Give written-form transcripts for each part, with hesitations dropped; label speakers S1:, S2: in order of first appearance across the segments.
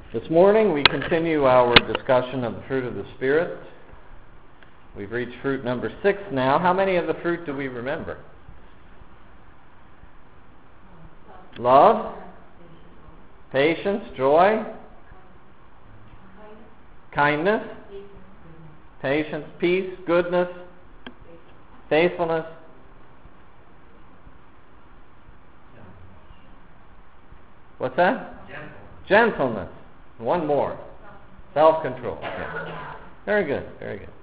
S1: This morning we continue our discussion of the fruit of the Spirit. We've reached fruit number 6 now. How many of the fruit do we remember? Love, patience, joy, kindness, patience, peace, goodness, faithfulness. What's that? Gentleness. One more. Self-control. Okay. Very good, very good.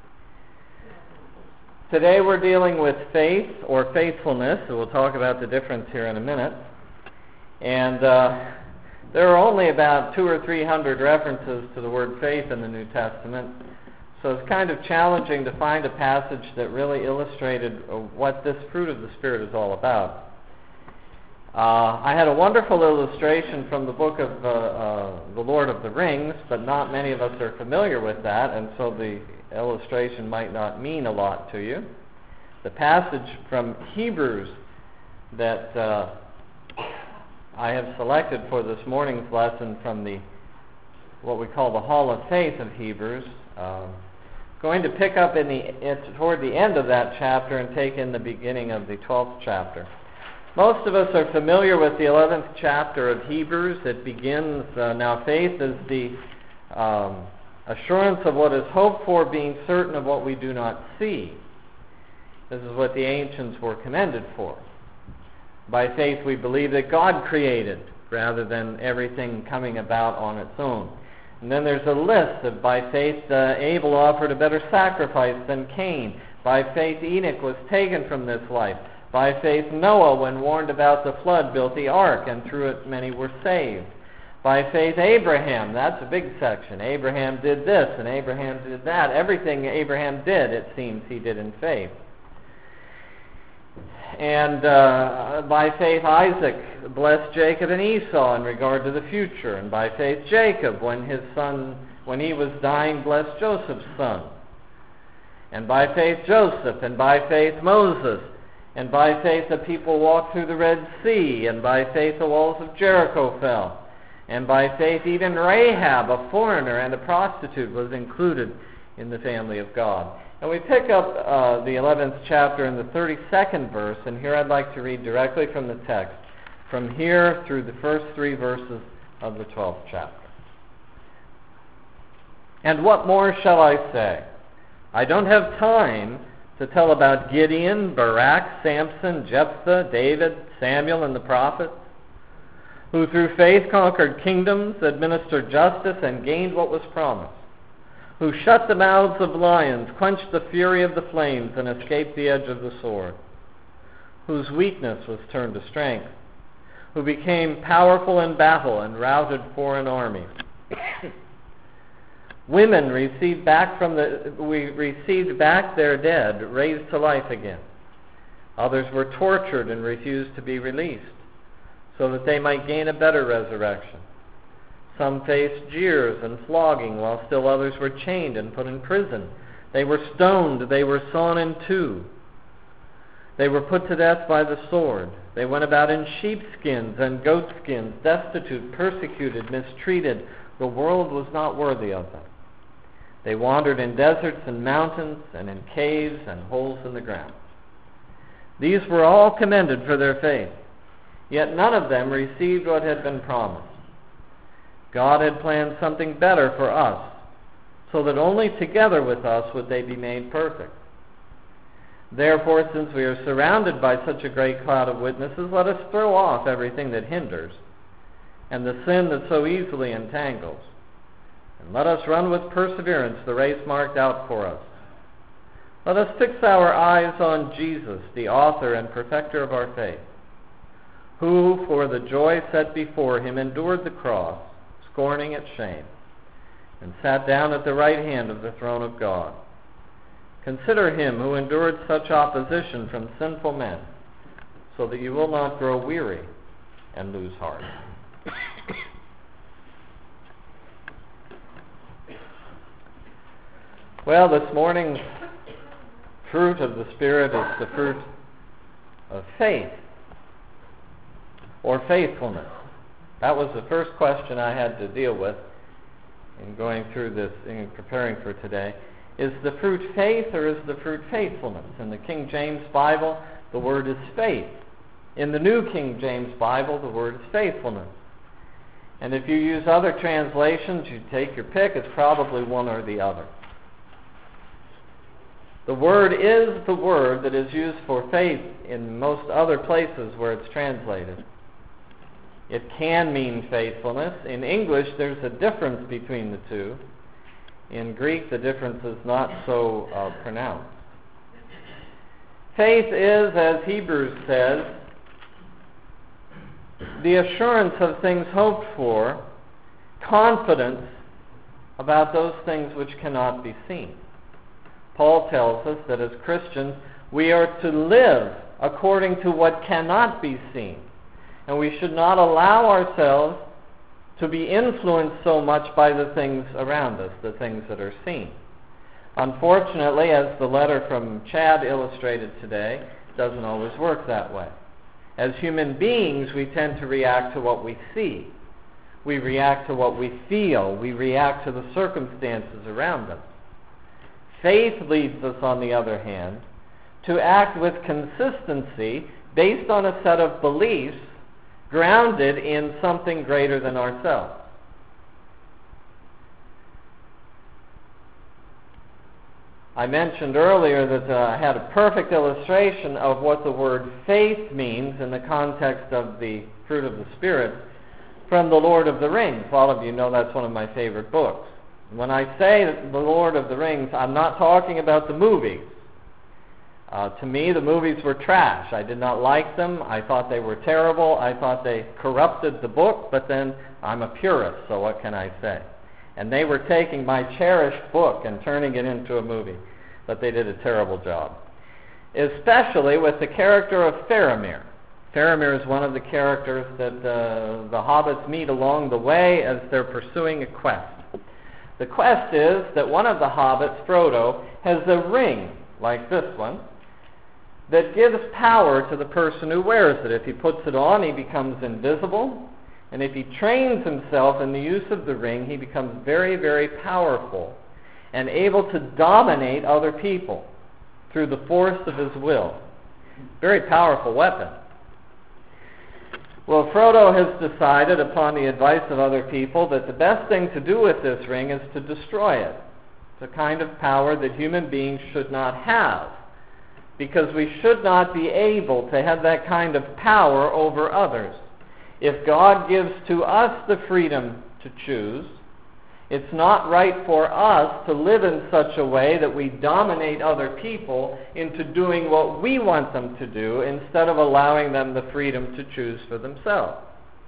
S1: Today we're dealing with faith or faithfulness, so we'll talk about the difference here in a minute. And there are only about 200 or 300 references to the word faith in the New Testament, so it's kind of challenging to find a passage that really illustrated what this fruit of the Spirit is all about. I had a wonderful illustration from the book of The Lord of the Rings, but not many of us are familiar with that, and so the illustration might not mean a lot to you. The passage from Hebrews that I have selected for this morning's lesson from what we call the Hall of Faith of Hebrews, going to pick up toward the end of that chapter and take in the beginning of the 12th chapter. Most of us are familiar with the 11th chapter of Hebrews. It begins, now faith is the assurance of what is hoped for, being certain of what we do not see. This is what the ancients were commended for. By faith we believe that God created, rather than everything coming about on its own. And then there's a list of, by faith Abel offered a better sacrifice than Cain. By faith Enoch was taken from this life. By faith Noah, when warned about the flood, built the ark, and through it many were saved. By faith Abraham, that's a big section. Abraham did this, and Abraham did that. Everything Abraham did, it seems, he did in faith. And by faith Isaac blessed Jacob and Esau in regard to the future. And by faith Jacob, when he was dying, blessed Joseph's son. And by faith Joseph, and by faith Moses. And by faith the people walked through the Red Sea, and by faith the walls of Jericho fell. And by faith even Rahab, a foreigner and a prostitute, was included in the family of God. And we pick up the 11th chapter in the 32nd verse, and here I'd like to read directly from the text, from here through the first 3 verses of the 12th chapter. And what more shall I say? I don't have time to tell about Gideon, Barak, Samson, Jephthah, David, Samuel, and the prophets, who through faith conquered kingdoms, administered justice, and gained what was promised, who shut the mouths of lions, quenched the fury of the flames, and escaped the edge of the sword, whose weakness was turned to strength, who became powerful in battle and routed foreign armies. Women received back their dead, raised to life again. Others were tortured and refused to be released, so that they might gain a better resurrection. Some faced jeers and flogging, while still others were chained and put in prison. They were stoned, they were sawn in two. They were put to death by the sword. They went about in sheepskins and goatskins, destitute, persecuted, mistreated. The world was not worthy of them. They wandered in deserts and mountains, and in caves and holes in the ground. These were all commended for their faith, yet none of them received what had been promised. God had planned something better for us, so that only together with us would they be made perfect. Therefore, since we are surrounded by such a great cloud of witnesses, let us throw off everything that hinders, and the sin that so easily entangles. And let us run with perseverance the race marked out for us. Let us fix our eyes on Jesus, the author and perfecter of our faith, who, for the joy set before him, endured the cross, scorning its shame, and sat down at the right hand of the throne of God. Consider him who endured such opposition from sinful men, so that you will not grow weary and lose heart. Well, this morning's fruit of the Spirit is the fruit of faith or faithfulness. That was the first question I had to deal with in going through this, in preparing for today. Is the fruit faith or is the fruit faithfulness? In the King James Bible, the word is faith. In the New King James Bible, the word is faithfulness. And if you use other translations, you take your pick, it's probably one or the other. The word is the word that is used for faith in most other places where it's translated. It can mean faithfulness. In English, there's a difference between the two. In Greek, the difference is not so pronounced. Faith is, as Hebrews says, the assurance of things hoped for, confidence about those things which cannot be seen. Paul tells us that as Christians, we are to live according to what cannot be seen. And we should not allow ourselves to be influenced so much by the things around us, the things that are seen. Unfortunately, as the letter from Chad illustrated today, it doesn't always work that way. As human beings, we tend to react to what we see. We react to what we feel. We react to the circumstances around us. Faith leads us, on the other hand, to act with consistency based on a set of beliefs grounded in something greater than ourselves. I mentioned earlier that I had a perfect illustration of what the word faith means in the context of the fruit of the Spirit from The Lord of the Rings. All of you know that's one of my favorite books. When I say The Lord of the Rings, I'm not talking about the movies. To me, the movies were trash. I did not like them. I thought they were terrible. I thought they corrupted the book, but then I'm a purist, so what can I say? And they were taking my cherished book and turning it into a movie, but they did a terrible job. Especially with the character of Faramir. Faramir is one of the characters that the hobbits meet along the way as they're pursuing a quest. The quest is that one of the hobbits, Frodo, has a ring, like this one, that gives power to the person who wears it. If he puts it on, he becomes invisible. And if he trains himself in the use of the ring, he becomes very, very powerful and able to dominate other people through the force of his will. Very powerful weapon. Well, Frodo has decided, upon the advice of other people, that the best thing to do with this ring is to destroy it. It's a kind of power that human beings should not have, because we should not be able to have that kind of power over others. If God gives to us the freedom to choose, it's not right for us to live in such a way that we dominate other people into doing what we want them to do instead of allowing them the freedom to choose for themselves.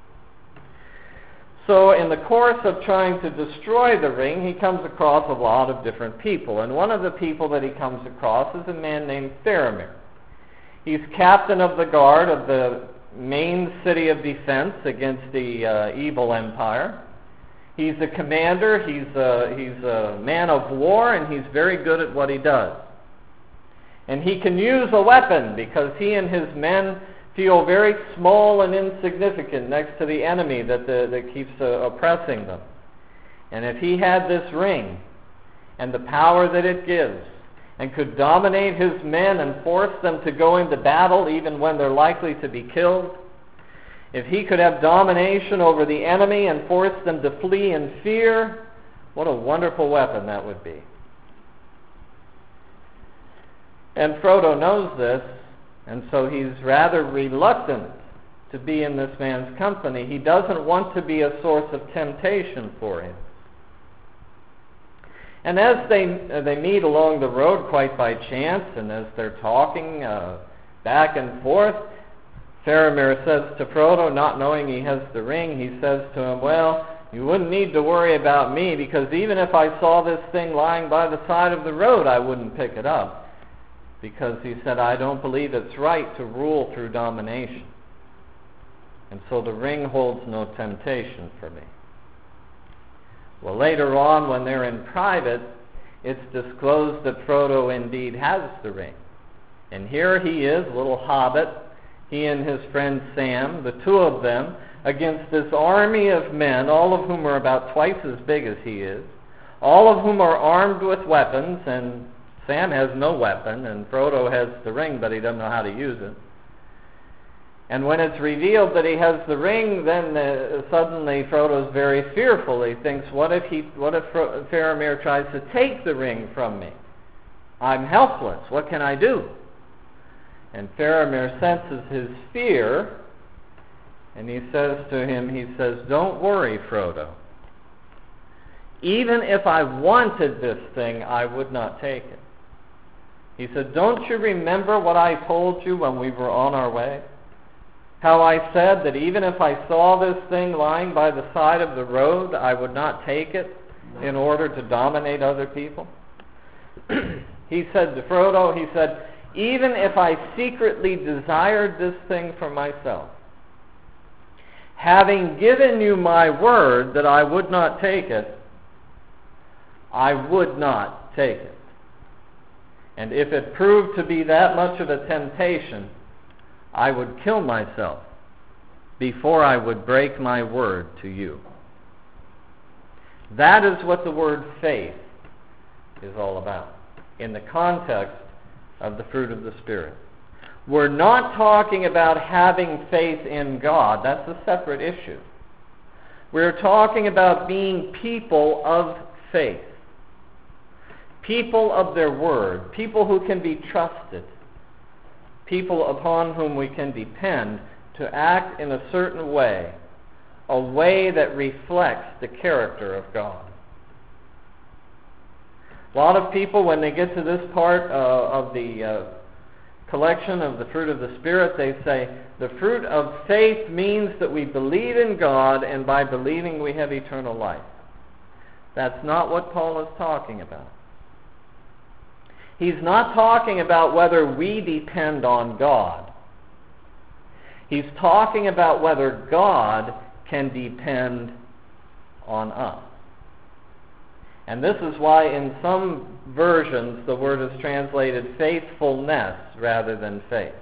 S1: So in the course of trying to destroy the ring, he comes across a lot of different people. And one of the people that he comes across is a man named Faramir. He's captain of the guard of the main city of defense against the evil empire. He's a commander, he's a man of war, and he's very good at what he does. And he can use a weapon because he and his men feel very small and insignificant next to the enemy that keeps oppressing them. And if he had this ring and the power that it gives and could dominate his men and force them to go into battle even when they're likely to be killed, if he could have domination over the enemy and force them to flee in fear, what a wonderful weapon that would be. And Frodo knows this, and so he's rather reluctant to be in this man's company. He doesn't want to be a source of temptation for him. And as they meet along the road quite by chance, and as they're talking back and forth, Faramir says to Frodo, not knowing he has the ring, he says to him, well, you wouldn't need to worry about me, because even if I saw this thing lying by the side of the road, I wouldn't pick it up. Because he said, I don't believe it's right to rule through domination. And so the ring holds no temptation for me. Well, later on, when they're in private, it's disclosed that Frodo indeed has the ring. And here he is, little hobbit. He and his friend Sam, the two of them, against this army of men, all of whom are about twice as big as he is, all of whom are armed with weapons, and Sam has no weapon, and Frodo has the ring, but he doesn't know how to use it. And when it's revealed that he has the ring, then suddenly Frodo's very fearful. He thinks, what if Faramir tries to take the ring from me? I'm helpless. What can I do? And Faramir senses his fear, and he says to him, don't worry, Frodo. Even if I wanted this thing, I would not take it. He said, don't you remember what I told you when we were on our way? How I said that even if I saw this thing lying by the side of the road, I would not take it in order to dominate other people? He said to Frodo, even if I secretly desired this thing for myself, having given you my word that I would not take it, I would not take it. And if it proved to be that much of a temptation, I would kill myself before I would break my word to you. That is what the word faith is all about in the context of the fruit of the Spirit. We're not talking about having faith in God. That's a separate issue. We're talking about being people of faith, people of their word, people who can be trusted, people upon whom we can depend to act in a certain way, a way that reflects the character of God. A lot of people, when they get to this part of the collection of the fruit of the Spirit, they say, the fruit of faith means that we believe in God, and by believing we have eternal life. That's not what Paul is talking about. He's not talking about whether we depend on God. He's talking about whether God can depend on us. And this is why in some versions the word is translated faithfulness rather than faith.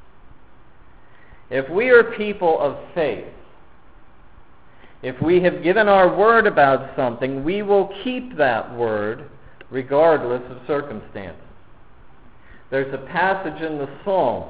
S1: If we are people of faith, if we have given our word about something, we will keep that word regardless of circumstances. There's a passage in the Psalms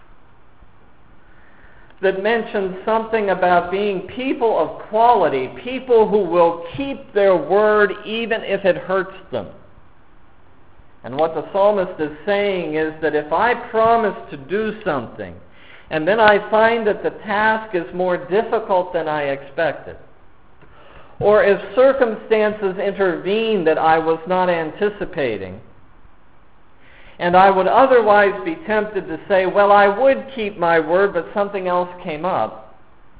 S1: that mentions something about being people of quality, people who will keep their word even if it hurts them. And what the psalmist is saying is that if I promise to do something, and then I find that the task is more difficult than I expected, or if circumstances intervene that I was not anticipating, and I would otherwise be tempted to say, well, I would keep my word, but something else came up.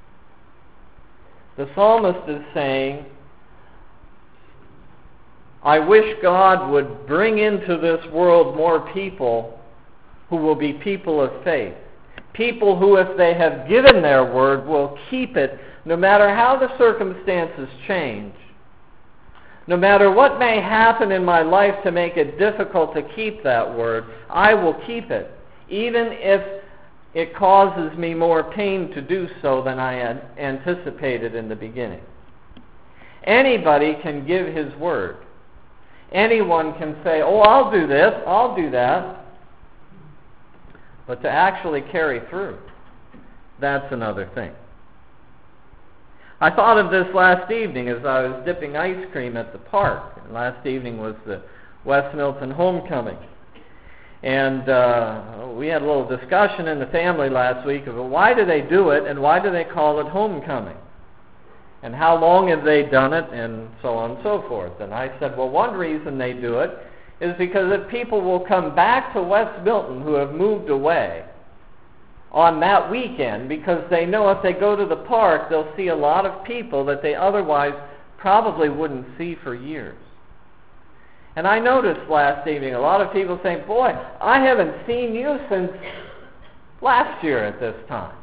S1: The psalmist is saying, I wish God would bring into this world more people who will be people of faith. People who, if they have given their word, will keep it no matter how the circumstances change. No matter what may happen in my life to make it difficult to keep that word, I will keep it, even if it causes me more pain to do so than I had anticipated in the beginning. Anybody can give his word. Anyone can say, oh, I'll do this, I'll do that. But to actually carry through, that's another thing. I thought of this last evening as I was dipping ice cream at the park. And last evening was the West Milton homecoming. And we had a little discussion in the family last week about why do they do it and why do they call it homecoming? And how long have they done it, and so on and so forth. And I said, well, one reason they do it is because if people will come back to West Milton who have moved away on that weekend, because they know if they go to the park, they'll see a lot of people that they otherwise probably wouldn't see for years. And I noticed last evening a lot of people saying, boy, I haven't seen you since last year at this time.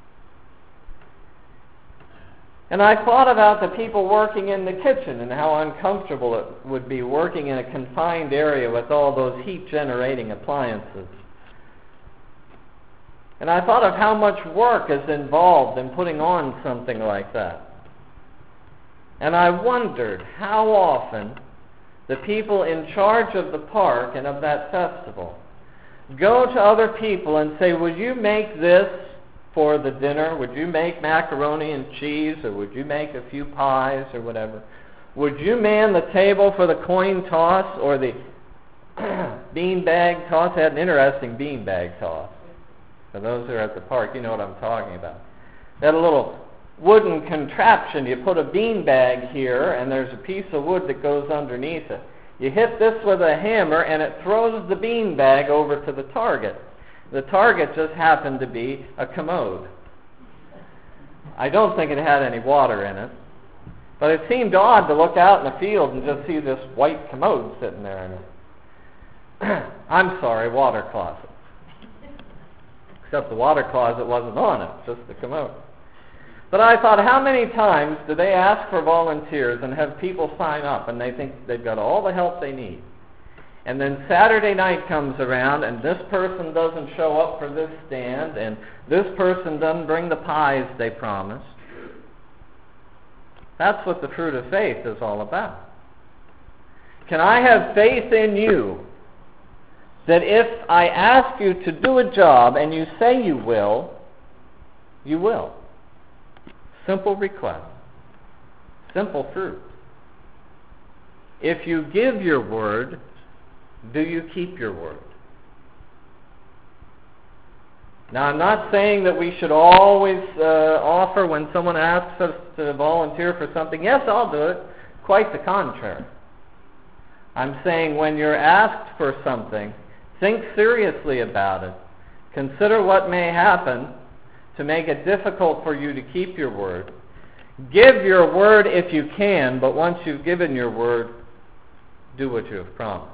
S1: And I thought about the people working in the kitchen and how uncomfortable it would be working in a confined area with all those heat-generating appliances. And I thought of how much work is involved in putting on something like that. And I wondered how often the people in charge of the park and of that festival go to other people and say, would you make this for the dinner? Would you make macaroni and cheese? Or would you make a few pies or whatever? Would you man the table for the coin toss or the beanbag toss? They had an interesting beanbag toss. For those who are at the park, you know what I'm talking about. They had a little wooden contraption. You put a beanbag here, and there's a piece of wood that goes underneath it. You hit this with a hammer, and it throws the beanbag over to the target. The target just happened to be a commode. I don't think it had any water in it, but it seemed odd to look out in the field and just see this white commode sitting there in it. I'm sorry, water closet. Except the water closet wasn't on it, just the commode. But I thought, how many times do they ask for volunteers and have people sign up and they think they've got all the help they need? And then Saturday night comes around and this person doesn't show up for this stand and this person doesn't bring the pies they promised. That's what the fruit of faith is all about. Can I have faith in you that if I ask you to do a job and you say you will, you will? Simple request. Simple fruit. If you give your word, do you keep your word? Now, I'm not saying that we should always offer when someone asks us to volunteer for something, yes, I'll do it. Quite the contrary. I'm saying when you're asked for something, think seriously about it. Consider what may happen to make it difficult for you to keep your word. Give your word if you can, but once you've given your word, do what you have promised.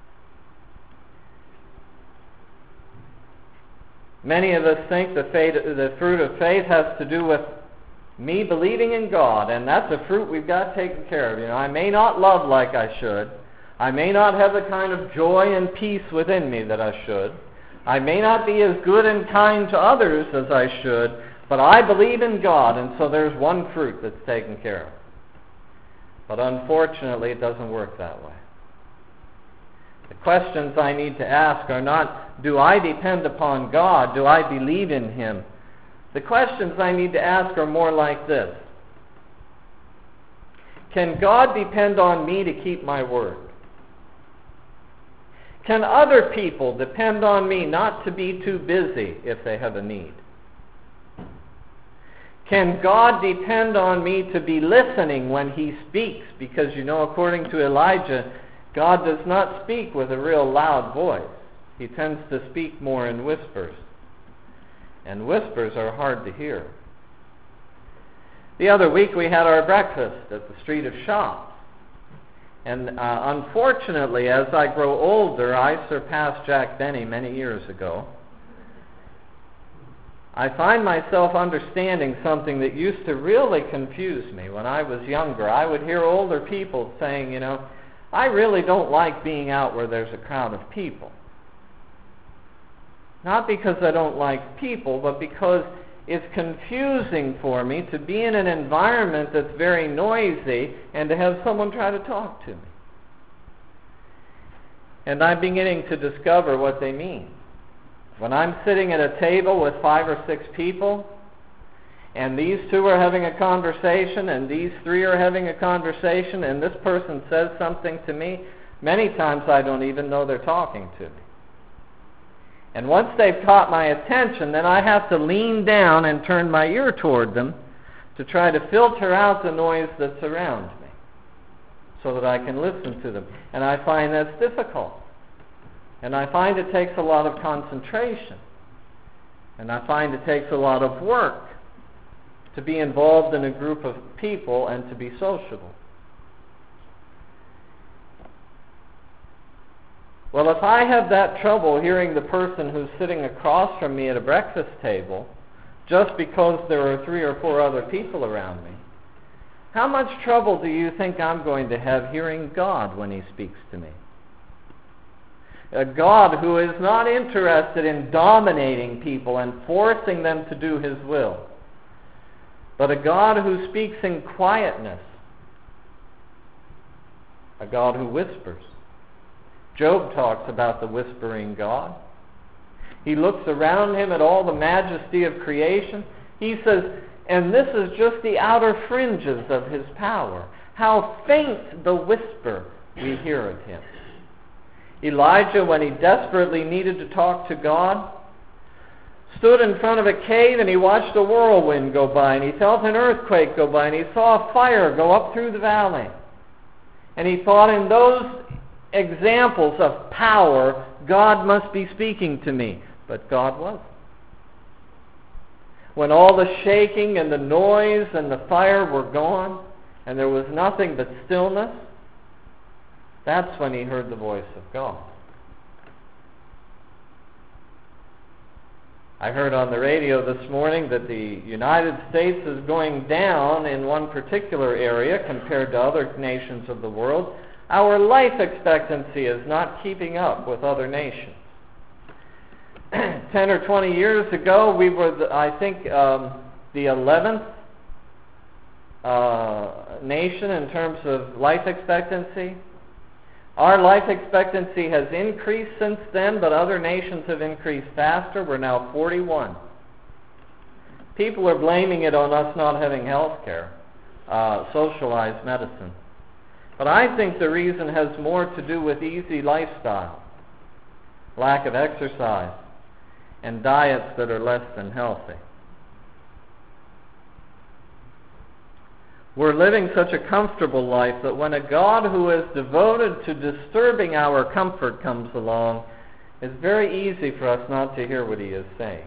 S1: Many of us think the fruit of faith has to do with me believing in God, and that's a fruit we've got taken care of. You know, I may not love like I should. I may not have the kind of joy and peace within me that I should. I may not be as good and kind to others as I should, but I believe in God, and so there's one fruit that's taken care of. But unfortunately, it doesn't work that way. The questions I need to ask are not, do I depend upon God? Do I believe in Him? The questions I need to ask are more like this. Can God depend on me to keep my word? Can other people depend on me not to be too busy if they have a need? Can God depend on me to be listening when He speaks? Because, you know, according to Elijah, God does not speak with a real loud voice. He tends to speak more in whispers. And whispers are hard to hear. The other week we had our breakfast at the Street of Shops. And unfortunately, as I grow older, I surpassed Jack Benny many years ago. I find myself understanding something that used to really confuse me. When I was younger, I would hear older people saying, you know, I really don't like being out where there's a crowd of people. Not because I don't like people, but because it's confusing for me to be in an environment that's very noisy and to have someone try to talk to me. And I'm beginning to discover what they mean. When I'm sitting at a table with 5 or 6 people, and these 2 are having a conversation, and these 3 are having a conversation, and this person says something to me, many times I don't even know they're talking to me. And once they've caught my attention, then I have to lean down and turn my ear toward them to try to filter out the noise that's around me so that I can listen to them. And I find that's difficult. And I find it takes a lot of concentration. And I find it takes a lot of work to be involved in a group of people and to be sociable. Well, if I have that trouble hearing the person who's sitting across from me at a breakfast table just because there are 3 or 4 other people around me, how much trouble do you think I'm going to have hearing God when He speaks to me? A God who is not interested in dominating people and forcing them to do His will, but a God who speaks in quietness, a God who whispers. Job talks about the whispering God. He looks around him at all the majesty of creation. He says, and this is just the outer fringes of His power. How faint the whisper we hear of Him. Elijah, when he desperately needed to talk to God, stood in front of a cave and he watched a whirlwind go by, and he felt an earthquake go by, and he saw a fire go up through the valley. And he thought, in those examples of power, God must be speaking to me. But God wasn't. When all the shaking and the noise and the fire were gone, and there was nothing but stillness, that's when he heard the voice of God. I heard on the radio this morning that the United States is going down in one particular area compared to other nations of the world. Our life expectancy is not keeping up with other nations. 10 or 20 years ago, we were, the 11th nation in terms of life expectancy. Our life expectancy has increased since then, but other nations have increased faster. We're now 41. People are blaming it on us not having health care, socialized medicine. But I think the reason has more to do with easy lifestyle, lack of exercise, and diets that are less than healthy. We're living such a comfortable life that when a God who is devoted to disturbing our comfort comes along, it's very easy for us not to hear what He is saying.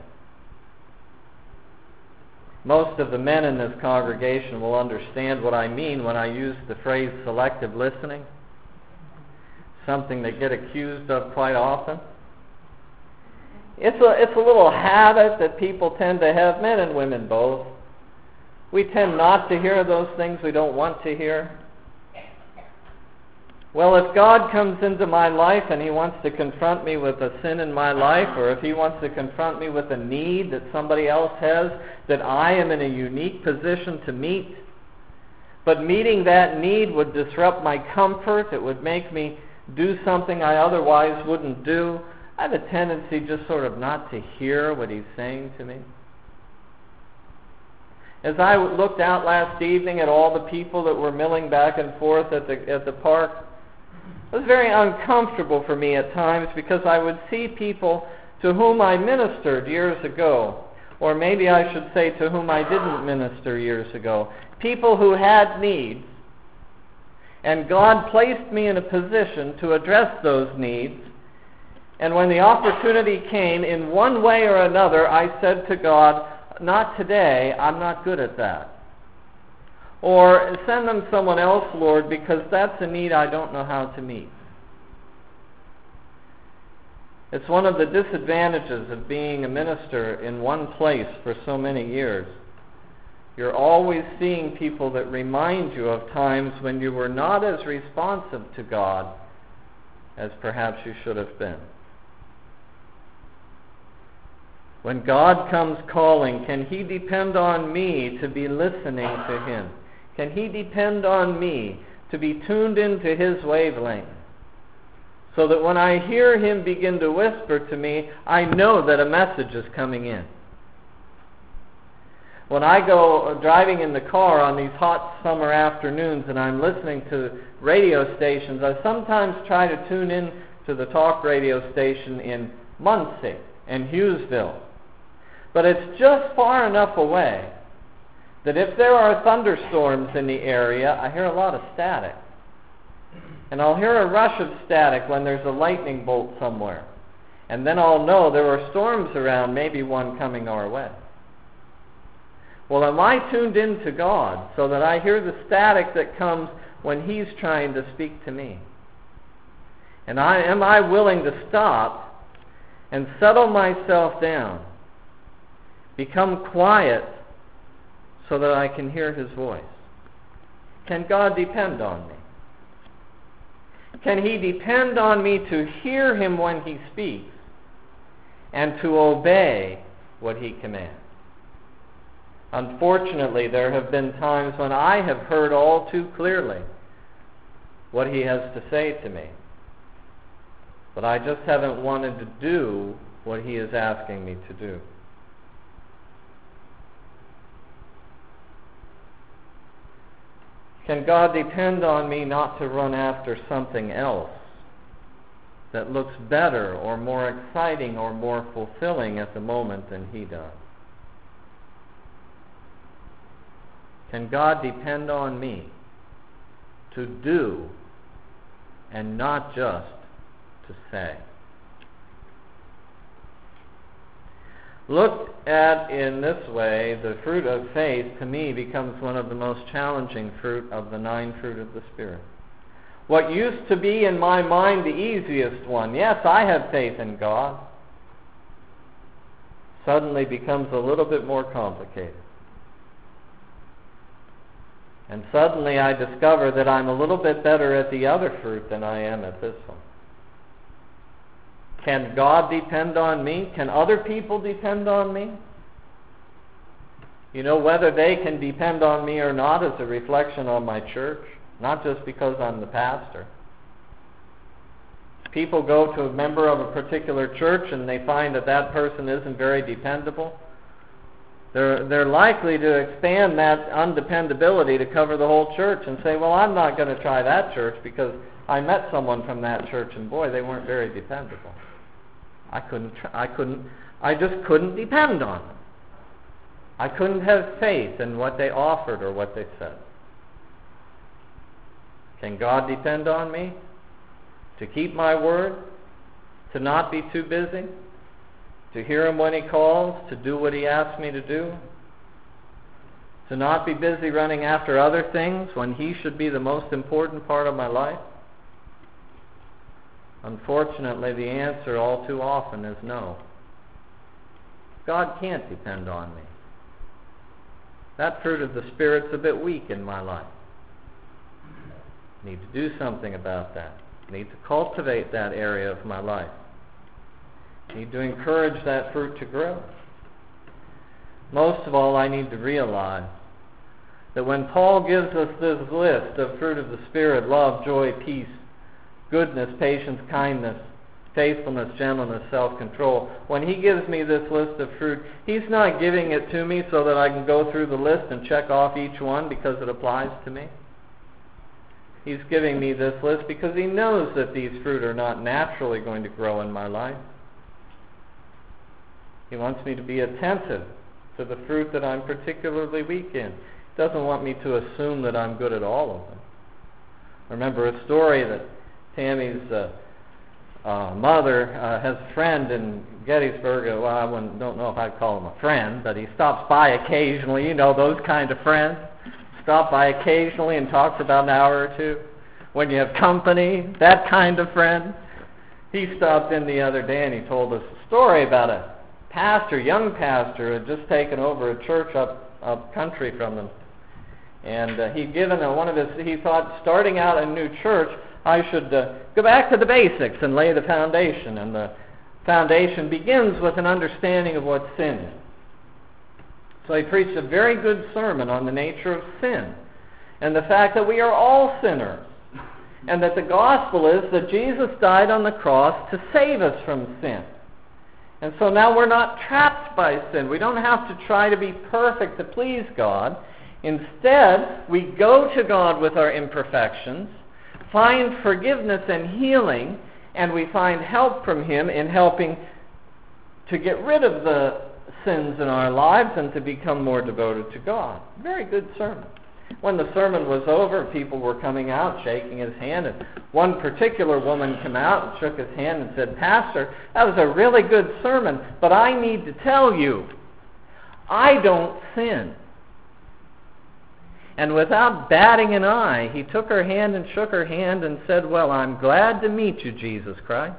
S1: Most of the men in this congregation will understand what I mean when I use the phrase selective listening, something they get accused of quite often. It's a little habit that people tend to have, men and women both. We tend not to hear those things we don't want to hear. Well, if God comes into my life and He wants to confront me with a sin in my life, or if He wants to confront me with a need that somebody else has that I am in a unique position to meet, but meeting that need would disrupt my comfort, it would make me do something I otherwise wouldn't do, I have a tendency just sort of not to hear what He's saying to me. As I looked out last evening at all the people that were milling back and forth at the park, it was very uncomfortable for me at times because I would see people to whom I ministered years ago, or maybe I should say to whom I didn't minister years ago, people who had needs, and God placed me in a position to address those needs. And when the opportunity came, in one way or another, I said to God, not today, I'm not good at that. Or send them someone else, Lord, because that's a need I don't know how to meet. It's one of the disadvantages of being a minister in one place for so many years. You're always seeing people that remind you of times when you were not as responsive to God as perhaps you should have been. When God comes calling, can He depend on me to be listening to Him? Can He depend on me to be tuned into His wavelength? So that when I hear Him begin to whisper to me, I know that a message is coming in. When I go driving in the car on these hot summer afternoons and I'm listening to radio stations, I sometimes try to tune in to the talk radio station in Muncie and Hughesville. But it's just far enough away that if there are thunderstorms in the area, I hear a lot of static. And I'll hear a rush of static when there's a lightning bolt somewhere. And then I'll know there are storms around, maybe one coming our way. Well, am I tuned in to God so that I hear the static that comes when He's trying to speak to me? And am I willing to stop and settle myself down, become quiet so that I can hear His voice? Can God depend on me? Can he depend on me to hear him when he speaks and to obey what he commands? Unfortunately, there have been times when I have heard all too clearly what he has to say to me, but I just haven't wanted to do what he is asking me to do. Can God depend on me not to run after something else that looks better or more exciting or more fulfilling at the moment than he does? Can God depend on me to do and not just to say? Looked at in this way, the fruit of faith, to me, becomes one of the most challenging fruit of the 9 fruit of the Spirit. What used to be in my mind the easiest one, yes, I have faith in God, suddenly becomes a little bit more complicated. And suddenly I discover that I'm a little bit better at the other fruit than I am at this one. Can God depend on me? Can other people depend on me? You know, whether they can depend on me or not is a reflection on my church, not just because I'm the pastor. People go to a member of a particular church and they find that that person isn't very dependable. They're likely to expand that undependability to cover the whole church and say, well, I'm not going to try that church because I met someone from that church and boy, they weren't very dependable. I just couldn't depend on them. I couldn't have faith in what they offered or what they said. Can God depend on me to keep my word, to not be too busy, to hear him when he calls, to do what he asks me to do, to not be busy running after other things when he should be the most important part of my life? Unfortunately, the answer all too often is no. God can't depend on me. That fruit of the Spirit's a bit weak in my life. I need to do something about that. I need to cultivate that area of my life. I need to encourage that fruit to grow. Most of all, I need to realize that when Paul gives us this list of fruit of the Spirit, love, joy, peace, goodness, patience, kindness, faithfulness, gentleness, self-control. When he gives me this list of fruit, he's not giving it to me so that I can go through the list and check off each one because it applies to me. He's giving me this list because he knows that these fruit are not naturally going to grow in my life. He wants me to be attentive to the fruit that I'm particularly weak in. He doesn't want me to assume that I'm good at all of them. I remember a story that Tammy's mother has a friend in Gettysburg. Well, I don't know if I'd call him a friend, but he stops by occasionally. You know, those kind of friends. Stop by occasionally and talk for about an hour or two. When you have company, that kind of friend. He stopped in the other day and he told us a story about a pastor, young pastor, who had just taken over a church up country from them. And he'd given he thought, starting out a new church, I should go back to the basics and lay the foundation. And the foundation begins with an understanding of what sin is. So he preached a very good sermon on the nature of sin and the fact that we are all sinners and that the gospel is that Jesus died on the cross to save us from sin. And so now we're not trapped by sin. We don't have to try to be perfect to please God. Instead, we go to God with our imperfections, find forgiveness and healing, and we find help from him in helping to get rid of the sins in our lives and to become more devoted to God. Very good sermon. When the sermon was over, people were coming out, shaking his hand, and one particular woman came out and shook his hand and said, "Pastor, that was a really good sermon, but I need to tell you, I don't sin." And without batting an eye, he took her hand and shook her hand and said, "Well, I'm glad to meet you, Jesus Christ."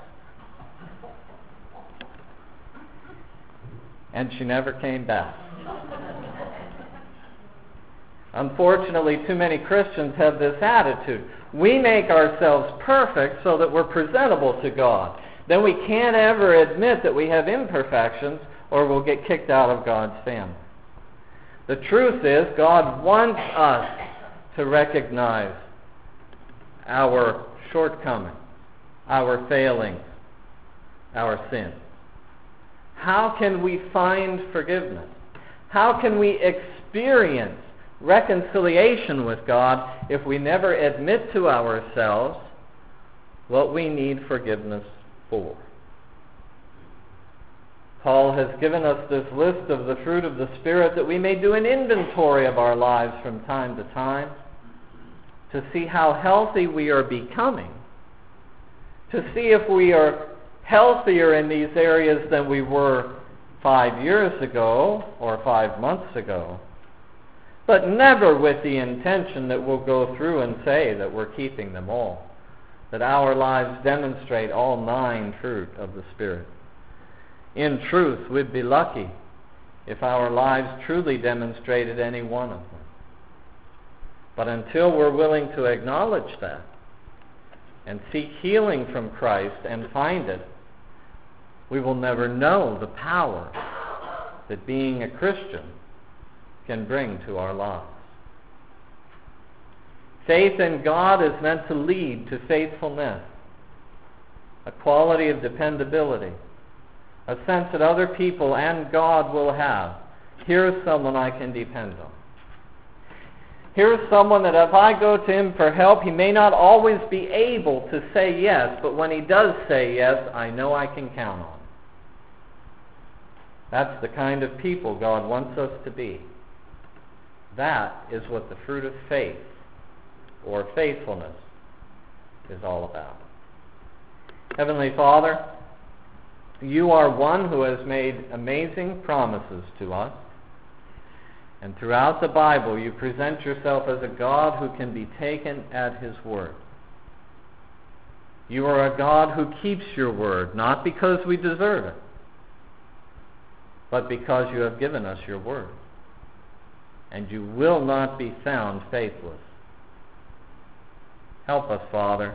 S1: And she never came back. Unfortunately, too many Christians have this attitude. We make ourselves perfect so that we're presentable to God. Then we can't ever admit that we have imperfections, or we'll get kicked out of God's family. The truth is, God wants us to recognize our shortcomings, our failings, our sins. How can we find forgiveness? How can we experience reconciliation with God if we never admit to ourselves what we need forgiveness for? Paul has given us this list of the fruit of the Spirit that we may do an inventory of our lives from time to time to see how healthy we are becoming, to see if we are healthier in these areas than we were 5 years ago or 5 months ago, but never with the intention that we'll go through and say that we're keeping them all, that our lives demonstrate all 9 fruit of the Spirit. In truth, we'd be lucky if our lives truly demonstrated any one of them. But until we're willing to acknowledge that and seek healing from Christ and find it, we will never know the power that being a Christian can bring to our lives. Faith in God is meant to lead to faithfulness, a quality of dependability, a sense that other people and God will have. Here's someone I can depend on. Here's someone that if I go to him for help, he may not always be able to say yes, but when he does say yes, I know I can count on him. That's the kind of people God wants us to be. That is what the fruit of faith or faithfulness is all about. Heavenly Father, you are one who has made amazing promises to us. And throughout the Bible, you present yourself as a God who can be taken at his word. You are a God who keeps your word, not because we deserve it, but because you have given us your word. And you will not be found faithless. Help us, Father.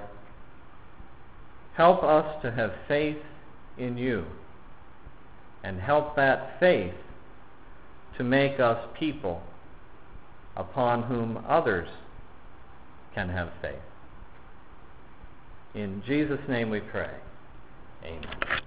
S1: Help us to have faith in you. And help that faith to make us people upon whom others can have faith. In Jesus' name we pray. Amen.